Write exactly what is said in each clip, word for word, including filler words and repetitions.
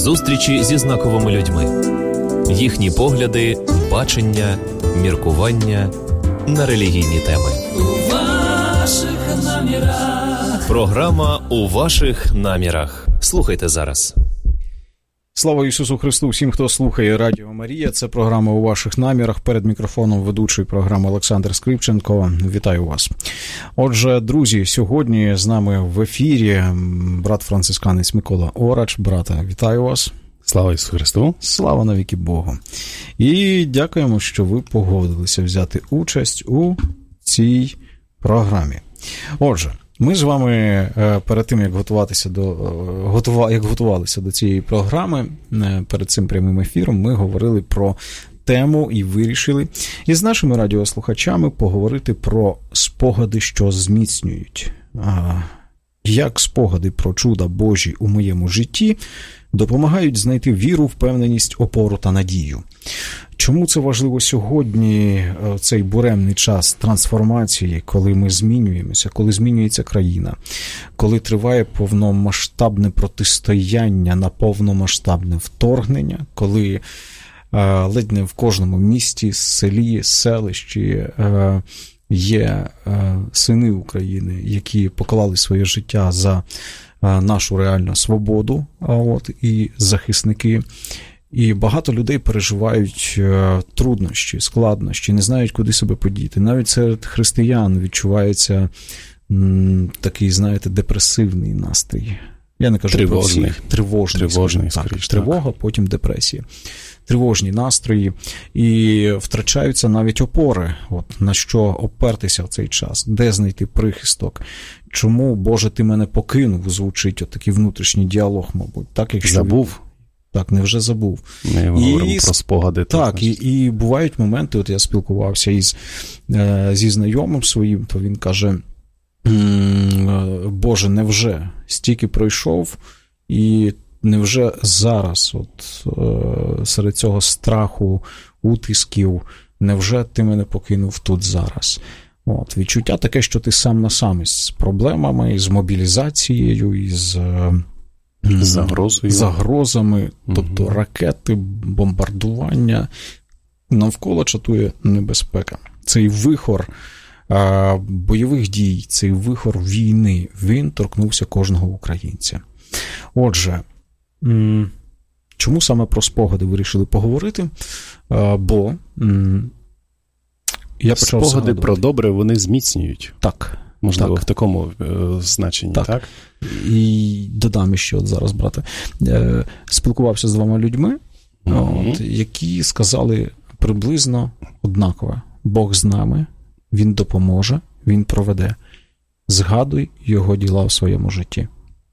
Зустрічі зі знаковими людьми. Їхні погляди, бачення, міркування на релігійні теми. У ваших намірах. Програма «У ваших намірах». Слухайте зараз. Слава Ісусу Христу! Всім, хто слухає Радіо Марія. Це програма «У ваших намірах». Перед мікрофоном ведучий програми Олександр Скрипченко. Вітаю вас. Отже, друзі, сьогодні з нами в ефірі брат-францисканець Микола Орач. Брате, вітаю вас. Слава Ісусу Христу! Слава навіки Богу! І дякуємо, що ви погодилися взяти участь у цій програмі. Отже, ми з вами перед тим, як готуватися до готува, як готувалися до цієї програми, перед цим прямим ефіром, ми говорили про тему і вирішили із нашими радіослухачами поговорити про спогади, що зміцнюють. Як спогади про чуда Божі у моєму житті допомагають знайти віру, впевненість, опору та надію. Чому це важливо сьогодні, в цей буремний час трансформації, коли ми змінюємося, коли змінюється країна, коли триває повномасштабне протистояння на повномасштабне вторгнення, коли е, ледь не в кожному місті, селі, селищі е, є е, сини України, які поклали своє життя за е, нашу реальну свободу, а от, і захисники. І багато людей переживають труднощі, складнощі, не знають, куди себе подіти. Навіть серед християн відчувається м, такий, знаєте, депресивний настрій. Я не кажу тривожний. про всіх. Тривожний. Тривожний, так, скоріш, тривога, так. Потім депресія. Тривожні настрої. І втрачаються навіть опори. От, на що опертися в цей час? Де знайти прихисток? Чому, Боже, ти мене покинув? Звучить отакий внутрішній діалог, мабуть. Так, якщо Забув? Так, невже забув. Ми говоримо про спогади. Так, і, і бувають моменти, от я спілкувався із, е, зі знайомим своїм, то він каже, Боже, невже стільки пройшов, і невже зараз, от е, серед цього страху, утисків, невже ти мене покинув тут зараз? От, відчуття таке, що ти сам на сам із проблемами, із мобілізацією, із... Загрозою. загрозами, тобто угу. ракети, бомбардування, навколо чатує небезпека. Цей вихор а, бойових дій, цей вихор війни, він торкнувся кожного українця. Отже, м- чому саме про спогади вирішили поговорити? А, бо м- я почав спогади згадувати. Про добре, вони зміцнюють. Так. Можливо, так. в такому е, значенні, так. так? І додам ще от зараз, брате. Е, спілкувався з двома людьми, mm-hmm. от, які сказали приблизно однаково. Бог з нами, Він допоможе, Він проведе. Згадуй Його діла в своєму житті.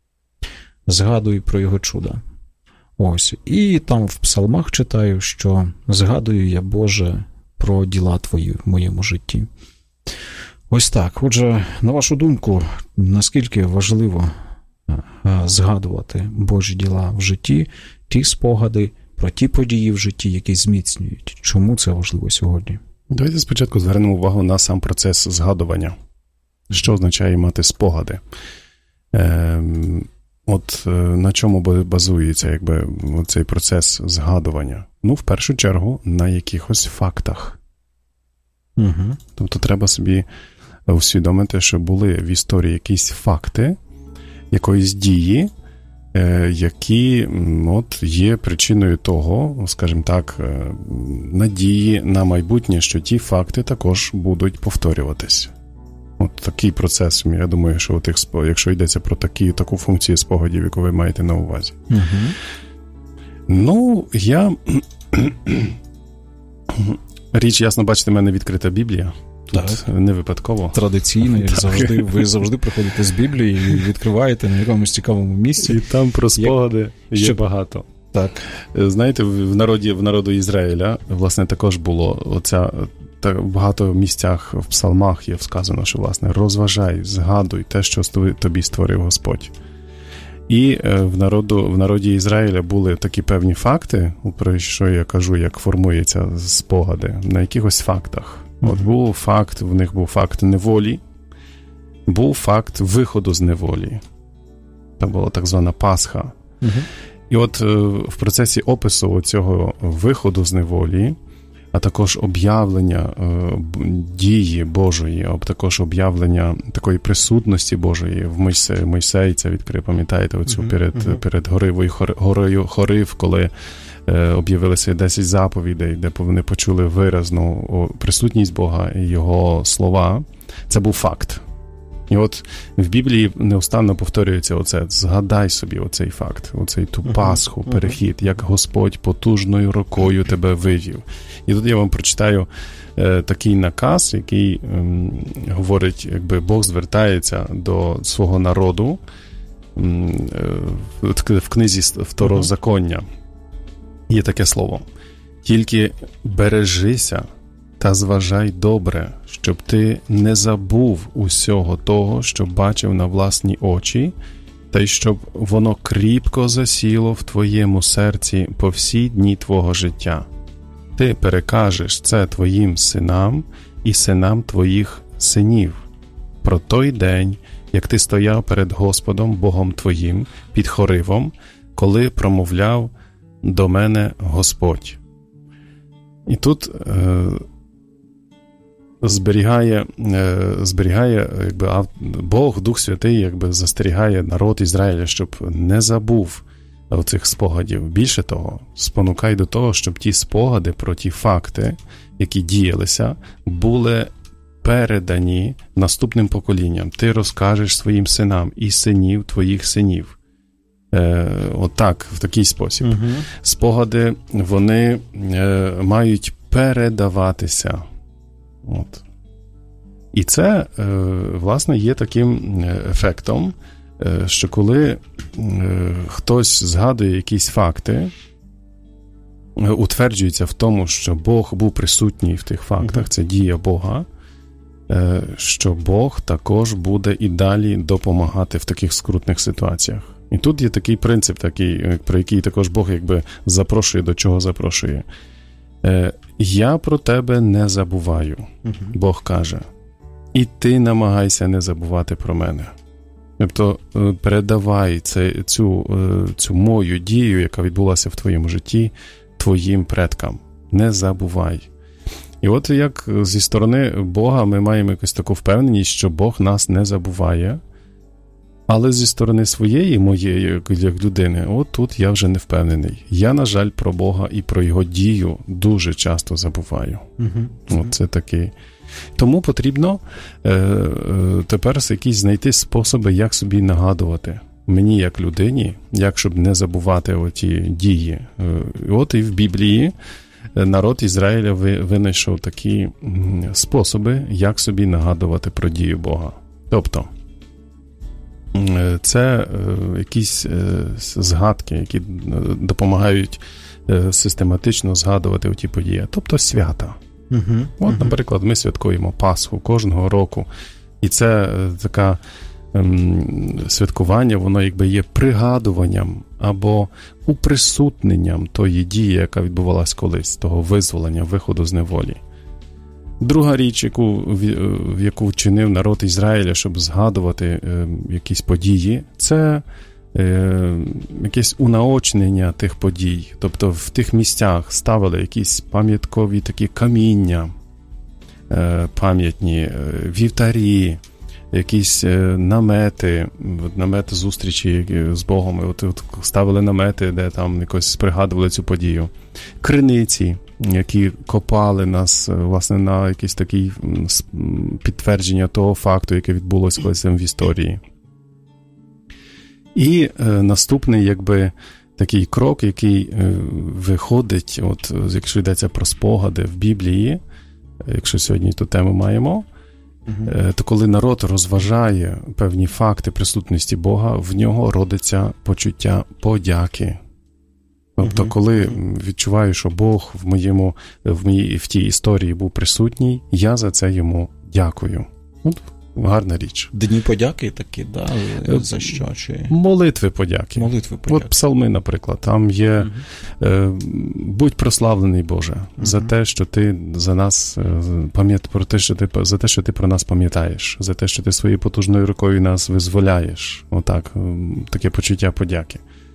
Згадуй про Його чуда. Ось. І там в псалмах читаю, що згадую я, Боже, про діла Твої в моєму житті. Ось так. Отже, на вашу думку, наскільки важливо згадувати Божі діла в житті, ті спогади про ті події в житті, які зміцнюють? Чому це важливо сьогодні? Давайте спочатку звернемо увагу на сам процес згадування. Що означає мати спогади? Е, от на чому базується якби, цей процес згадування? Ну, в першу чергу, на якихось фактах. Угу. Тобто треба собі усвідомити, що були в історії якісь факти, якоїсь дії, які от, є причиною того, скажімо так, надії на майбутнє, що ті факти також будуть повторюватись. От такий процес, я думаю, що у тих, якщо йдеться про такі, таку функцію спогадів, яку ви маєте на увазі. Угу. Ну, я... Річ, ясно, бачите, в мене відкрита Біблія. Тут так. Не випадково. Традиційно, як завжди, ви завжди приходите з Біблії і відкриваєте на якомусь цікавому місці. І там про спогади як... є Що... багато. Так. Знаєте, в народі, в народу Ізраїля, власне, також було оця, та, в багато місцях в псалмах є сказано, що, власне, розважай, згадуй те, що тобі створив Господь. І в, народу, в народі Ізраїля були такі певні факти, про що я кажу, як формуються спогади, на якихось фактах. Mm-hmm. От був факт, в них був факт неволі, був факт виходу з неволі. Це була так звана Пасха. Mm-hmm. І от в процесі опису цього виходу з неволі, а також об'явлення дії Божої, а також об'явлення такої присутності Божої в Мойсеї. Мойсей це відкрив, пам'ятаєте, оцю uh-huh, перед, uh-huh. перед Горивою, горою Хорив, коли об'явилися десять заповідей, де вони почули виразну присутність Бога і Його слова. Це був факт. І от в Біблії неустанно повторюється оце. Згадай собі оцей факт, оцей ту Пасху, uh-huh, перехід, як Господь потужною рукою тебе вивів. І тут я вам прочитаю е, такий наказ, який е, говорить, якби Бог звертається до свого народу е, в книзі Второзаконня. Є таке слово. Тільки бережися та зважай добре, щоб ти не забув усього того, що бачив на власні очі, та й щоб воно кріпко засіло в твоєму серці по всі дні твого життя. Ти перекажеш це твоїм синам і синам твоїх синів про той день, як ти стояв перед Господом Богом твоїм під Хоривом, коли промовляв до мене Господь. І тут е, зберігає, е, зберігає якби, Бог, Дух Святий, якби застерігає народ Ізраїля, щоб не забув оцих спогадів. Більше того, спонукай до того, щоб ті спогади про ті факти, які діялися, були передані наступним поколінням. Ти розкажеш своїм синам і синів твоїх синів. Е, отак, в такий спосіб. Угу. Спогади, вони е, мають передаватися. От. І це, е, власне, є таким ефектом, е, що коли е, хтось згадує якісь факти, е, утверджується в тому, що Бог був присутній в тих фактах, угу. Це дія Бога, е, що Бог також буде і далі допомагати в таких скрутних ситуаціях. І тут є такий принцип, такий, про який також Бог якби запрошує, до чого запрошує. Е, «Я про тебе не забуваю», uh-huh. Бог каже, «і ти намагайся не забувати про мене». Тобто передавай це, цю, цю мою дію, яка відбулася в твоєму житті, твоїм предкам. Не забувай. І от як зі сторони Бога ми маємо якусь таку впевненість, що Бог нас не забуває, але зі сторони своєї, моєї, як людини, от тут я вже не впевнений. Я, на жаль, про Бога і про Його дію дуже часто забуваю. Uh-huh. От це такий. Тому потрібно е, е, тепер якісь знайти способи, як собі нагадувати мені, як людині, як щоб не забувати оті дії. Е, от і в Біблії народ Ізраїля винайшов такі способи, як собі нагадувати про дію Бога. Тобто, це якісь згадки, які допомагають систематично згадувати ті події. Тобто свята. Uh-huh. От, uh-huh. наприклад, ми святкуємо Пасху кожного року. І це таке ем, святкування, воно якби є пригадуванням або уприсутненням тої дії, яка відбувалась колись, того визволення, виходу з неволі. Друга річ, яку, в яку вчинив народ Ізраїля, щоб згадувати е, якісь події, це е, якесь унаочнення тих подій. Тобто в тих місцях ставили якісь пам'яткові такі каміння, е, пам'ятні, е, вівтарі, якісь е, намети, намет зустрічі з Богом. От, от ставили намети, де там якось пригадували цю подію. Криниці, які копали нас, власне, на якесь таке підтвердження того факту, яке відбулося колись в історії. І е, наступний, якби, такий крок, який е, виходить, от, якщо йдеться про спогади в Біблії, якщо сьогодні ту тему маємо, угу. е, то коли народ розважає певні факти присутності Бога, в нього родиться почуття подяки. Тобто, коли відчуваю, що Бог в моєму, в моїй, в тій історії був присутній, я за це йому дякую. От, гарна річ. Дні подяки такі, да? За що? Чи... Молитви подяки. Молитви подяки. От псалми, наприклад, там є uh-huh. е, будь прославлений, Боже, uh-huh. за те, що ти за нас пам'ят, про те, що ти за те, що ти про нас пам'ятаєш, за те, що ти своєю потужною рукою нас визволяєш. Отак, таке почуття подяки.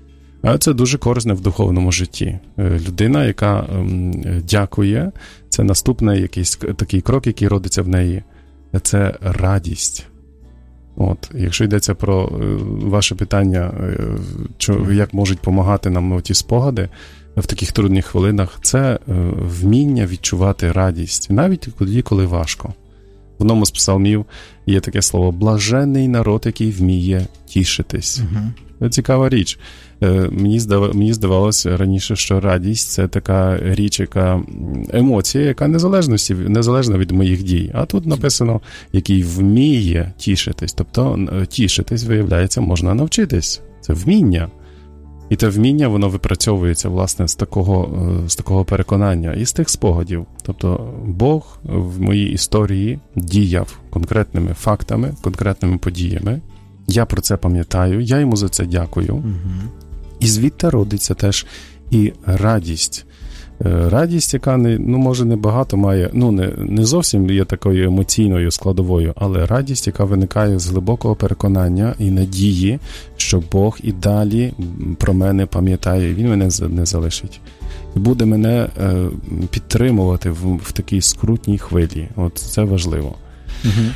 А це дуже корисне в духовному житті. Людина, яка дякує, це наступний якийсь такий крок, який родиться в неї. Це радість. От, якщо йдеться про ваше питання, як можуть допомагати нам ті спогади в таких трудних хвилинах, це вміння відчувати радість, навіть тоді, коли важко. В одному з псалмів є таке слово «блаженний народ, який вміє тішитись». Uh-huh. Цікава річ. Мені, здав... Мені здавалося раніше, що радість – це така річ, яка емоція, яка незалежна від моїх дій. А тут написано, який вміє тішитись. Тобто тішитись, виявляється, можна навчитись. Це вміння. І те вміння, воно випрацьовується, власне, з такого, з такого переконання і з тих спогадів. Тобто Бог в моїй історії діяв конкретними фактами, конкретними подіями. Я про це пам'ятаю, я йому за це дякую. Угу. І звідти родиться теж і радість. Радість, яка, не, ну, може, не багато має, ну, не, не зовсім є такою емоційною складовою, але радість, яка виникає з глибокого переконання і надії, що Бог і далі про мене пам'ятає, Він мене не залишить. І буде мене е, підтримувати в, в такій скрутній хвилі. От це важливо. Угу.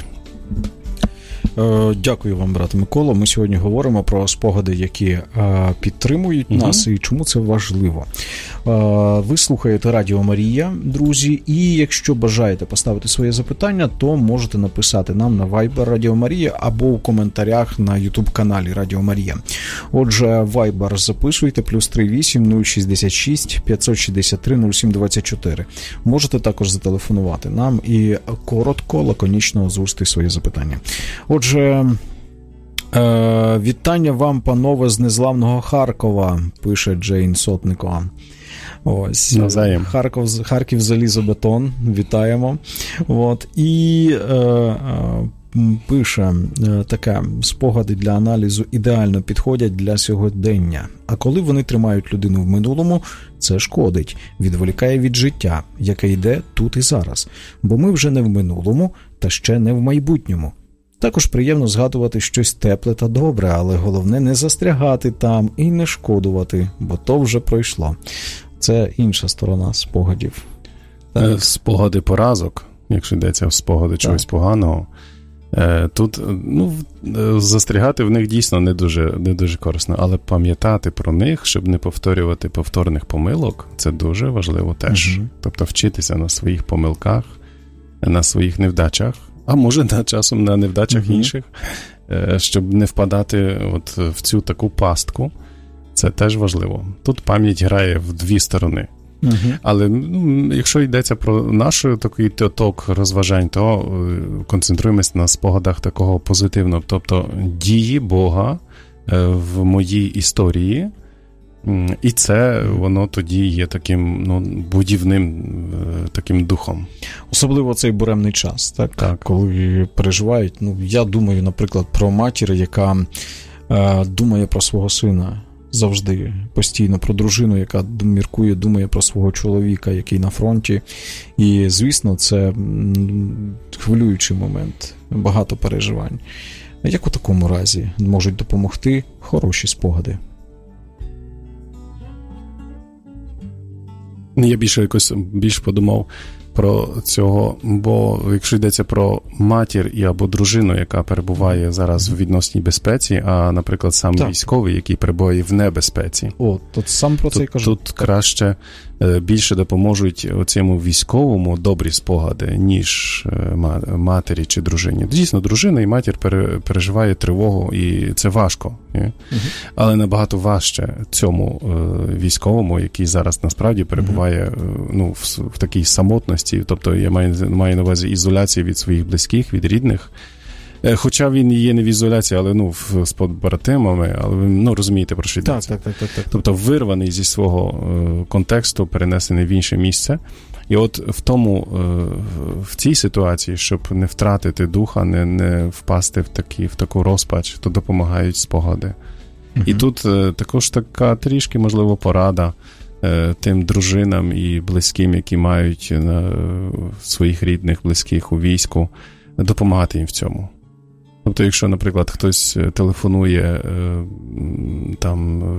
Дякую вам, брате Микола. Ми сьогодні говоримо про спогади, які підтримують угу. нас, і чому це важливо. Ви слухаєте Радіо Марія, друзі, і якщо бажаєте поставити своє запитання, то можете написати нам на Viber Радіо Марія або у коментарях на YouTube-каналі Радіо Марія. Отже, Viber записуйте, плюс три вісім нуль шістдесят шість п'ятсот шістдесят три нуль сім двадцять чотири. Можете також зателефонувати нам і коротко, лаконічно озвучити своє запитання. Отже, е, вітання вам, панове, з незламного Харкова, пише Джейн Сотникова. Ось, Навзаєм. Харків, Харків залізобетон, вітаємо. От, і е, е, пише е, таке: спогади для аналізу ідеально підходять для сьогодення. А коли вони тримають людину в минулому, це шкодить, відволікає від життя, яке йде тут і зараз. Бо ми вже не в минулому, та ще не в майбутньому. Також приємно згадувати щось тепле та добре, але головне не застрягати там і не шкодувати, бо то вже пройшло. Це інша сторона спогадів. Так. Спогади поразок, якщо йдеться в спогади так. чогось поганого, тут, ну, застрягати в них дійсно не дуже, не дуже корисно, але пам'ятати про них, щоб не повторювати повторних помилок, це дуже важливо теж. Угу. Тобто вчитися на своїх помилках, на своїх невдачах, а може на часом на невдачах uh-huh. інших, щоб не впадати от в цю таку пастку. Це теж важливо. Тут пам'ять грає в дві сторони. Uh-huh. Але ну, якщо йдеться про наш такий ток розважань, то концентруємося на спогадах такого позитивного. Тобто дії Бога в моїй історії, і це воно тоді є таким, ну, будівним таким духом. Особливо цей буремний час, так? Так. Коли переживають. Ну, я думаю, наприклад, про матір, яка е, думає про свого сина завжди, постійно, про дружину, яка міркує, думає про свого чоловіка, який на фронті. І, звісно, це хвилюючий момент, багато переживань. Як у такому разі можуть допомогти хороші спогади? Я більше якось більш подумав про цього, бо якщо йдеться про матір і або дружину, яка перебуває зараз в відносній безпеці, а, наприклад, сам так. військовий, який перебуває в небезпеці. О, тут сам про це тут, і кажу. Тут краще, більше допоможуть оцьому військовому добрі спогади, ніж матері чи дружині. Дійсно, дружина і матір переживає тривогу, і це важко. Угу. Але набагато важче цьому військовому, який зараз насправді перебуває угу. ну, в, в такій самотності, тобто я маю, маю на увазі ізоляції від своїх близьких, від рідних. Хоча він є не в ізоляції, але ну, з побратимами, але ви ну, розумієте, про що йдеться. Так, так, так, так. Тобто вирваний зі свого е, контексту, перенесений в інше місце. І от в тому, е, в цій ситуації, щоб не втратити духа, не, не впасти в, такі, в таку розпач, то допомагають спогади. Uh-huh. І тут е, також така трішки, можливо, порада е, тим дружинам і близьким, які мають е, своїх рідних, близьких у війську, допомагати їм в цьому. Тобто, якщо, наприклад, хтось телефонує там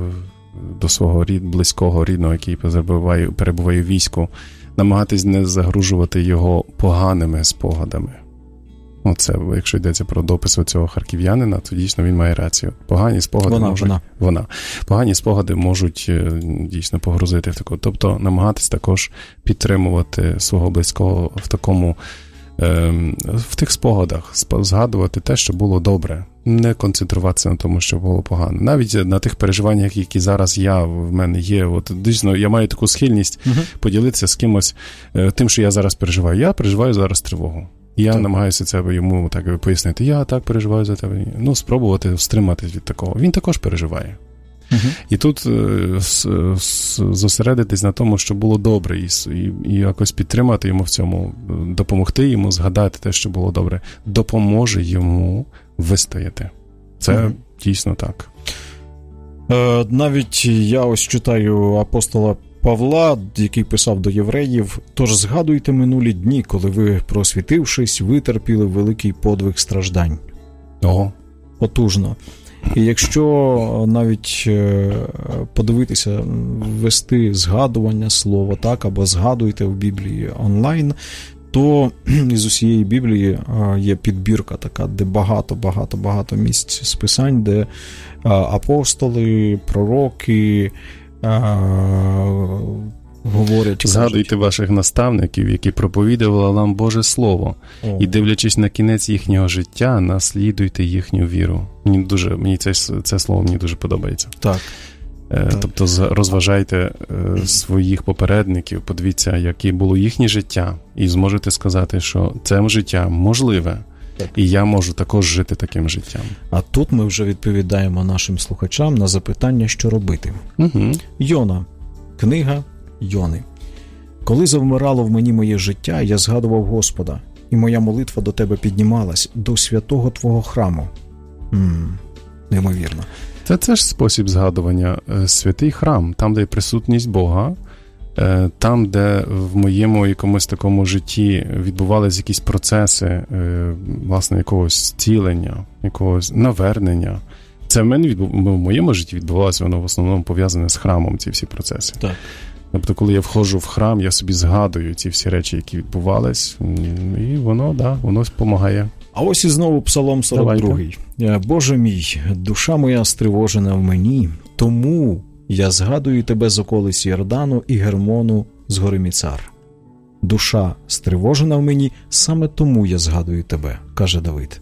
до свого рід, близького, рідного, який перебуває, перебуває в війську, намагатись не загружувати його поганими спогадами. Оце, якщо йдеться про допис цього харків'янина, то дійсно він має рацію. Погані спогади вона, можуть... Вона. Вона. Погані спогади можуть дійсно погрузити в таку. Тобто намагатись також підтримувати свого близького в такому, ем, в тих спогадах, згадувати те, що було добре. Не концентруватися на тому, що було погано. Навіть на тих переживаннях, які зараз я, в мене є. От, дійсно, я маю таку схильність uh-huh. поділитися з кимось е, тим, що я зараз переживаю. Я переживаю зараз тривогу. Я так. намагаюся це йому так пояснити. Я так переживаю за тебе. Ну, спробувати стриматись від такого. Він також переживає. Uh-huh. І тут е, с, с, зосередитись на тому, що було добре, і, і, і якось підтримати йому в цьому, допомогти йому згадати те, що було добре, допоможе йому вистояти. Це uh-huh. дійсно так. Е, навіть я ось читаю апостола Павла, який писав до євреїв: «Тож згадуйте минулі дні, коли ви, просвітившись, витерпіли великий подвиг страждань». Ого. Потужно. І якщо навіть подивитися, ввести згадування слова, так, або згадуйте в Біблії онлайн, то із усієї Біблії є підбірка така, де багато-багато-багато місць з писань, де апостоли, пророки говорять. Згадуйте ваших наставників, які проповідували вам Боже Слово. О. І дивлячись на кінець їхнього життя, наслідуйте їхню віру. Мені дуже, мені це, це слово мені дуже подобається. Так. Е, тобто розважайте е, своїх попередників, подивіться, яке було їхнє життя, і зможете сказати, що це життя можливе. Так. І я можу також жити таким життям. А тут ми вже відповідаємо нашим слухачам на запитання, що робити. Угу. Йона. Книга Йони. «Коли завмирало в мені моє життя, я згадував Господа, і моя молитва до тебе піднімалась, до святого твого храму». М-м, неймовірно. Це теж спосіб згадування. Святий храм, там, де є присутність Бога, там, де в моєму якомусь такому житті відбувалися якісь процеси, власне, якогось зцілення, якогось навернення. Це в мене відбув... в моєму житті відбувалося, воно в основному пов'язане з храмом, ці всі процеси. Так. Тобто, коли я входжу в храм, я собі згадую ці всі речі, які відбувались, і воно, да, воно допомагає. А ось і знову Псалом сорок другий. Давайте. «Боже мій, душа моя стривожена в мені, тому я згадую тебе з околиць Йордану і Гермону з гори Міцар. Душа стривожена в мені, саме тому я згадую тебе», каже Давид.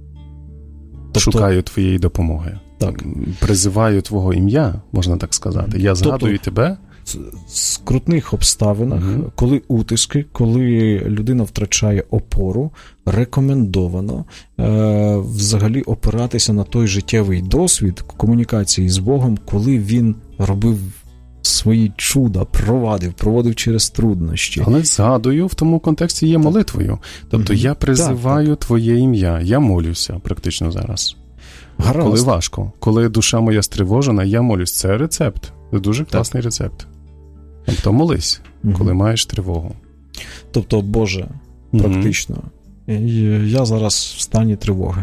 Тобто, шукаю твоєї допомоги. Так. Призиваю твого ім'я, можна так сказати. Я згадую тобто, тебе. В скрутних обставинах, угу. коли утиски, коли людина втрачає опору, рекомендовано е, взагалі опиратися на той життєвий досвід комунікації з Богом, коли він робив свої чуда, провадив, проводив через труднощі. Але згадую, в тому контексті є молитвою. Тобто угу. я призиваю так, так. твоє ім'я, я молюся практично зараз. Гаразд. Коли важко, коли душа моя стривожена, я молюсь. Це рецепт. Це дуже класний так. рецепт. Тобто молись, угу. коли маєш тривогу. Тобто, Боже, практично, угу. я зараз в стані тривоги.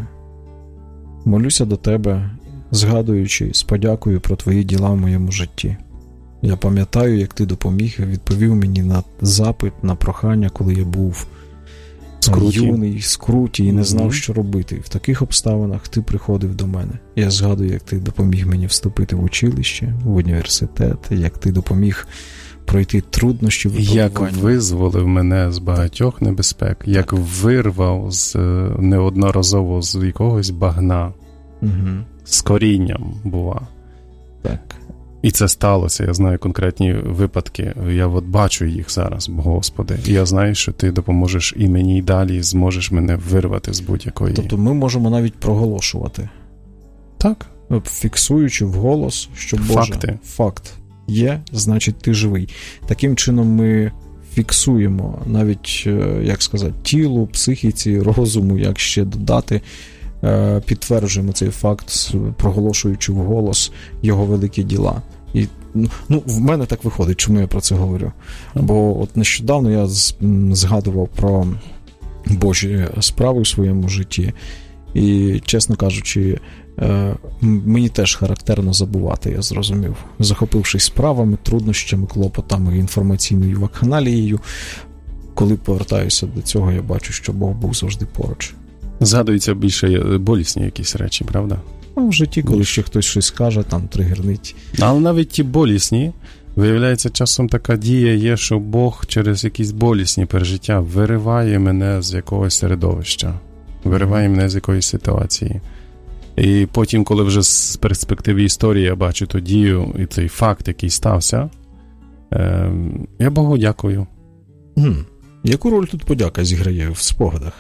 Молюся до тебе, згадуючи з подякою про твої діла в моєму житті. Я пам'ятаю, як ти допоміг, відповів мені на запит, на прохання, коли я був скруті. юний, скруті і не знав, mm-hmm. що робити. В таких обставинах ти приходив до мене. Я згадую, як ти допоміг мені вступити в училище, в університет, як ти допоміг пройти труднощі випробування. Як визволив мене з багатьох небезпек, так. як вирвав з, неодноразово з якогось багна, угу. з корінням, бува. Так. І це сталося, я знаю конкретні випадки, я от бачу їх зараз, Господи, і я знаю, що ти допоможеш і мені й далі зможеш мене вирвати з будь-якої. Тобто ми можемо навіть проголошувати. Так. Фіксуючи вголос, що Боже, факти. Факт є, значить ти живий. Таким чином ми фіксуємо навіть, як сказати, тілу, психіці, розуму, як ще додати, підтверджуємо цей факт, проголошуючи вголос його великі діла. І, ну, в мене так виходить, чому я про це говорю. Бо от нещодавно я згадував про Божі справи в своєму житті. І, чесно кажучи, мені теж характерно забувати, я зрозумів. Захопившись справами, труднощами, клопотами, інформаційною вакханалією, коли повертаюся до цього, я бачу, що Бог був завжди поруч. Згадуються більше болісні якісь речі, правда? Ну, в житті, коли ще хтось щось скаже, там тригернить. Але навіть ті болісні, виявляється, часом така дія є, що Бог через якісь болісні пережиття вириває мене з якогось середовища, вириває мене з якоїсь ситуації. І потім, коли вже з перспективи історії я бачу ту дію і цей факт, який стався, е, я Богу дякую. Гм. Яку роль тут подяка зіграє в спогадах?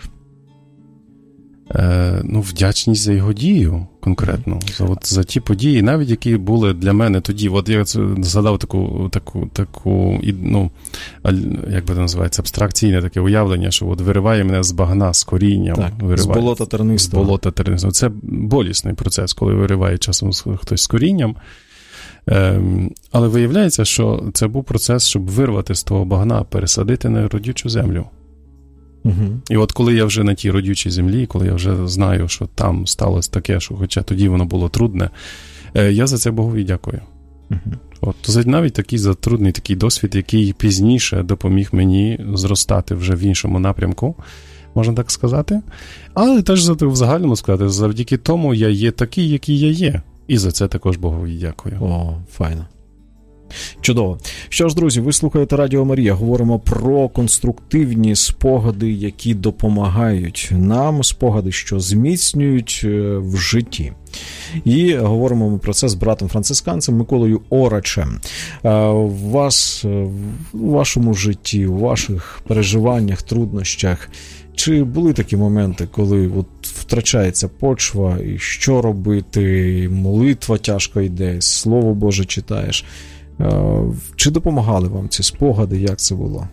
Е, ну, вдячність за його дію конкретно, за, от, за ті події, навіть які були для мене тоді. От я згадав таку, таку, таку ну, як би це називається, абстракційне таке уявлення, що от вириває мене з багна, з корінням. Так, вириває, з болота тернистого. З болота тернистого. Це болісний процес, коли вириває часом хтось з корінням. Ем, але виявляється, що це був процес, щоб вирвати з того багна, пересадити на родючу землю. Угу. І от коли я вже на тій родючій землі, коли я вже знаю, що там сталося таке, що хоча тоді воно було трудне, я за це Богові дякую. Угу. От, то навіть такий затрудний такий досвід, який пізніше допоміг мені зростати вже в іншому напрямку, можна так сказати. Але теж в загальному сказати, завдяки тому я є такий, який я є. І за це також Богові дякую. О, файно. Чудово. Що ж, друзі, ви слухаєте Радіо Марія. Говоримо про конструктивні спогади, які допомагають нам, спогади, що зміцнюють в житті. І говоримо ми про це з братом францисканцем Миколою Орачем. У вас, у вашому житті, у ваших переживаннях, труднощах, чи були такі моменти, коли от втрачається почва, і що робити, молитва тяжко йде, Слово Боже читаєш? Чи допомагали вам ці спогади, як це було?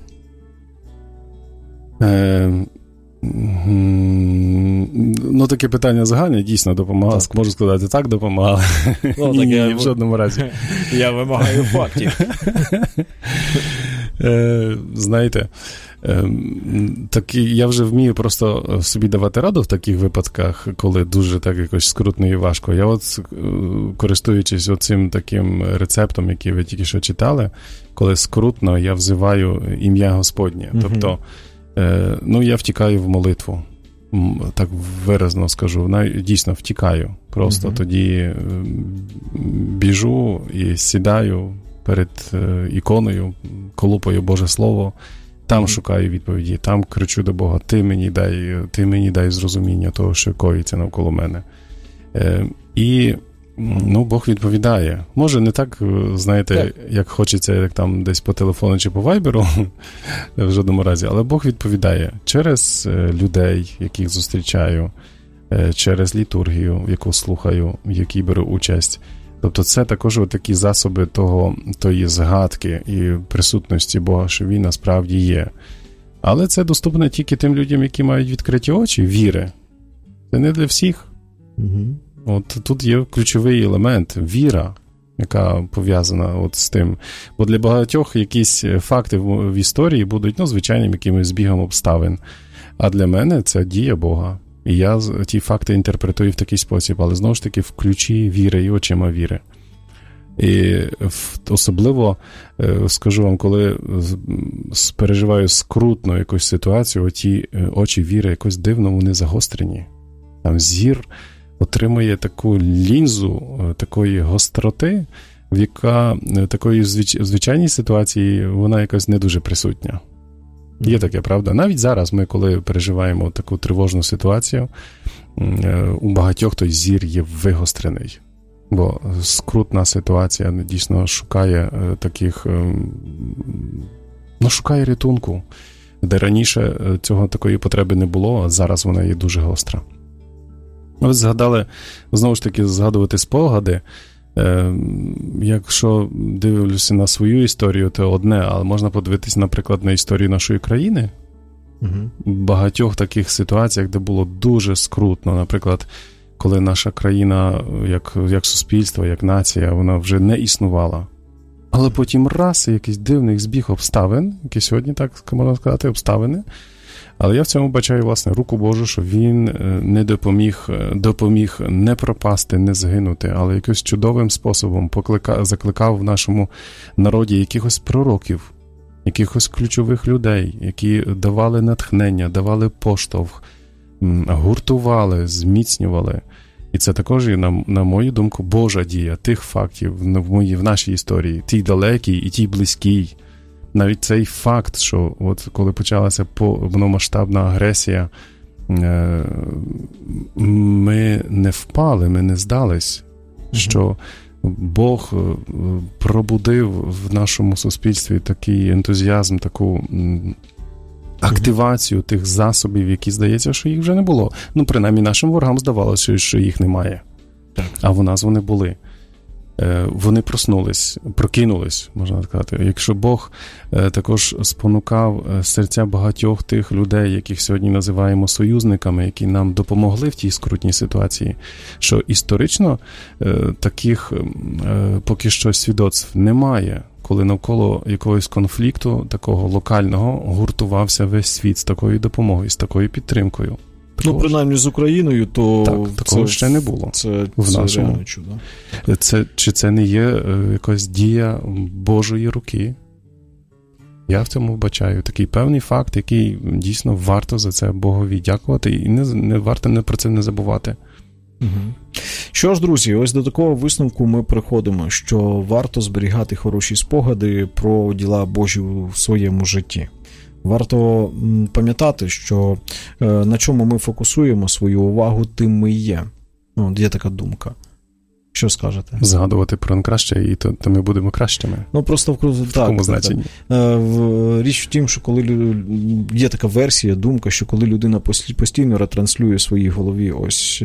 Е, ну, таке питання загальне, дійсно допомагало. Можу сказати, так допомагали. Ну, ні, так ні, я... в жодному разі. Я вимагаю фактів. Е, знаєте, е, так, я вже вмію просто собі давати раду в таких випадках, коли дуже так якось скрутно і важко. Я от, користуючись оцим таким рецептом, який ви тільки що читали, коли скрутно, я взиваю ім'я Господнє. Mm-hmm. Тобто, е, ну, я втікаю в молитву. Так виразно скажу, дійсно втікаю. Просто mm-hmm. тоді біжу і сідаю перед іконою, колупаю Боже Слово, там mm-hmm. шукаю відповіді, там кричу до Бога, ти мені дай, ти мені дай зрозуміння того, що коїться навколо мене. Е, і, ну, Бог відповідає. Може, не так, знаєте, так. як хочеться, як там десь по телефону чи по вайберу, в жодному разі, але Бог відповідає через людей, яких зустрічаю, через літургію, яку слухаю, в якій беру участь. Тобто це також такі засоби того, тої згадки і присутності Бога, що Він насправді є. Але це доступно тільки тим людям, які мають відкриті очі, віри. Це не для всіх. Угу. От тут є ключовий елемент – віра, яка пов'язана от з тим. Бо для багатьох якісь факти в, в історії будуть, ну, звичайним якимось збігом обставин. А для мене це дія Бога. І я ті факти інтерпретую в такий спосіб, але знову ж таки в ключі віри і очима віри. І особливо, скажу вам, коли переживаю скрутну якусь ситуацію, оті очі віри якось дивно, вони загострені. Там зір отримує таку лінзу, такої гостроти, в яка такої звичайній ситуації вона якось не дуже присутня. Є таке, правда? Навіть зараз ми, коли переживаємо таку тривожну ситуацію, у багатьох той зір є вигострений. Бо скрутна ситуація дійсно шукає таких, ну, шукає рятунку, де раніше цього такої потреби не було, а зараз вона є дуже гостра. Ви згадали, знову ж таки, згадувати спогади. Якщо дивлюся на свою історію, то одне, але можна подивитися, наприклад, на історію нашої країни. Угу. В багатьох таких ситуаціях, де було дуже скрутно, наприклад, коли наша країна, як, як суспільство, як нація, вона вже не існувала. Але потім раз, якийсь дивний збіг обставин, які сьогодні, так можна сказати, обставини, Але я в цьому бачаю, власне, руку Божу, що він не допоміг, допоміг не пропасти, не згинути, але якимось чудовим способом покликав, закликав в нашому народі якихось пророків, якихось ключових людей, які давали натхнення, давали поштовх, гуртували, зміцнювали. І це також, на, на мою думку, Божа дія тих фактів в, моїй, в нашій історії, тій далекій і тій близькій. Навіть цей факт, що от коли почалася повномасштабна агресія, ми не впали, ми не здались, mm-hmm. що Бог пробудив в нашому суспільстві такий ентузіазм, таку активацію тих засобів, які, здається, що їх вже не було. Ну, принаймні, нашим ворогам здавалося, що їх немає. Так. А в нас вони були. Вони проснулись, прокинулись, можна сказати. Якщо Бог також спонукав серця багатьох тих людей, яких сьогодні називаємо союзниками, які нам допомогли в тій скрутній ситуації, що історично таких поки що свідоцтв немає, коли навколо якогось конфлікту, такого локального, гуртувався весь світ з такою допомогою, з такою підтримкою. Такого ну, принаймні з Україною, то так, такого це, ще не було. Це, в це нашому. реально чудо. Це, чи це не є е, якась дія Божої руки? Я в цьому вбачаю такий певний факт, який дійсно варто за це Богові дякувати, і не, не варто не про це не забувати. Угу. Що ж, друзі, ось до такого висновку ми приходимо, що варто зберігати хороші спогади про діла Божі в своєму житті. Варто пам'ятати, що на чому ми фокусуємо свою увагу, тим ми і є. Ну, є така думка. Що скажете? Згадувати про краще, і то, то ми будемо кращими. Ну, просто в, в так, такому значенні. Так. Річ в тім, що коли є така версія, думка, що коли людина постійно ретранслює в своїй голові ось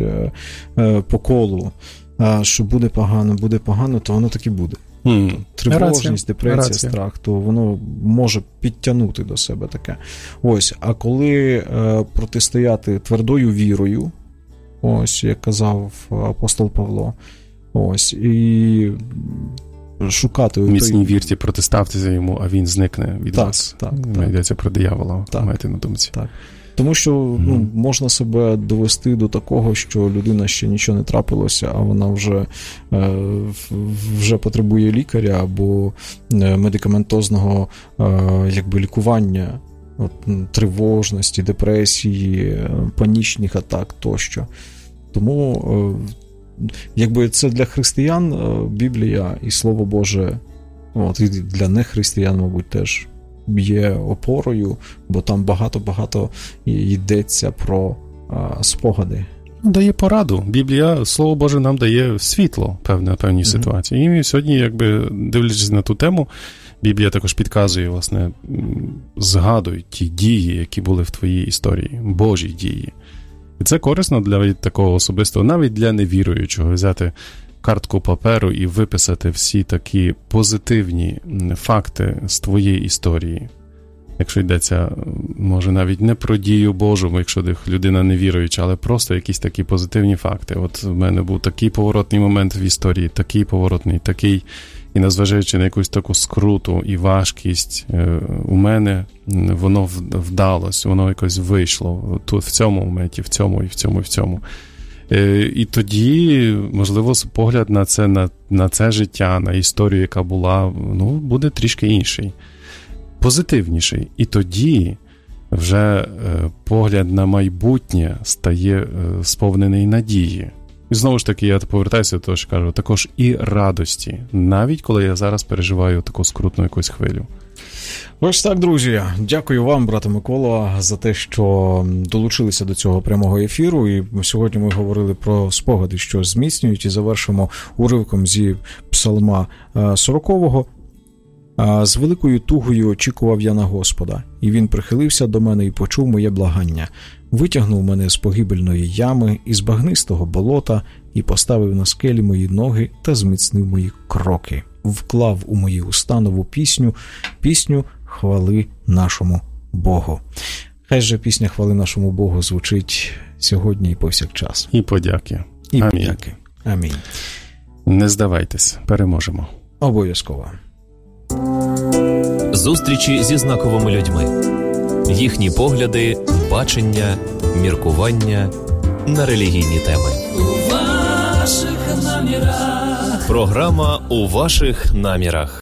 по колу, що буде погано, буде погано, то воно так і буде. Mm. Тривожність, депресія, Рація. страх, то воно може підтягнути до себе таке. Ось, а коли е, протистояти твердою вірою, ось, як казав апостол Павло, ось, і шукати... Міцній той... вірті протиставтеся йому, а він зникне від так, вас. Так, так. Йдеться про диявола, так. маєте на думці. Так. Тому що mm. ну, можна себе довести до такого, що людина ще нічого не трапилося, а вона вже, е, вже потребує лікаря або медикаментозного е, якби, лікування, от, тривожності, депресії, панічних атак тощо. Тому е, якби це для християн Біблія і Слово Боже, от, і для нехристиян, мабуть, теж є опорою, бо там багато-багато йдеться про а, спогади. Дає пораду. Біблія, Слово Боже, нам дає світло певне, на певній mm-hmm. ситуації. І сьогодні, якби, дивлячись на ту тему, Біблія також підказує, власне, згадуй ті дії, які були в твоїй історії, Божі дії. І це корисно для такого особистого, навіть для невіруючого, взяти картку паперу і виписати всі такі позитивні факти з твоєї історії. Якщо йдеться, може, навіть не про дію Божу, якщо людина не віруюча, але просто якісь такі позитивні факти. От в мене був такий поворотний момент в історії, такий поворотний, такий, і незважаючи на якусь таку скруту і важкість, у мене воно вдалося, воно якось вийшло тут, в цьому моменті, в цьому, і в цьому, і в цьому. І тоді, можливо, погляд на це, на, на це життя, на історію, яка була, ну, буде трішки інший, позитивніший. І тоді вже е, погляд на майбутнє стає е, сповнений надії. І знову ж таки, я повертаюся до того, що кажу, також і радості, навіть коли я зараз переживаю таку скрутну якусь хвилю. Ось так, друзі. Дякую вам, брате Микола, за те, що долучилися до цього прямого ефіру. І сьогодні ми говорили про спогади, що зміцнюють, і завершимо уривком зі Псалма сорокового. «З великою тугою очікував я на Господа, і він прихилився до мене і почув моє благання. Витягнув мене з погибельної ями, із багнистого болота, і поставив на скелі мої ноги та зміцнив мої кроки. Вклав у мої уста нову пісню, пісню хвали нашому Богу». Хай же пісня хвали нашому Богу звучить сьогодні і повсякчас. І подяки. І Амінь. подяки. Амінь. Не здавайтесь, переможемо. Обов'язково. Зустрічі зі знаковими людьми. Їхні погляди, бачення, міркування на релігійні теми. У ваших намірах. Програма «У ваших намірах».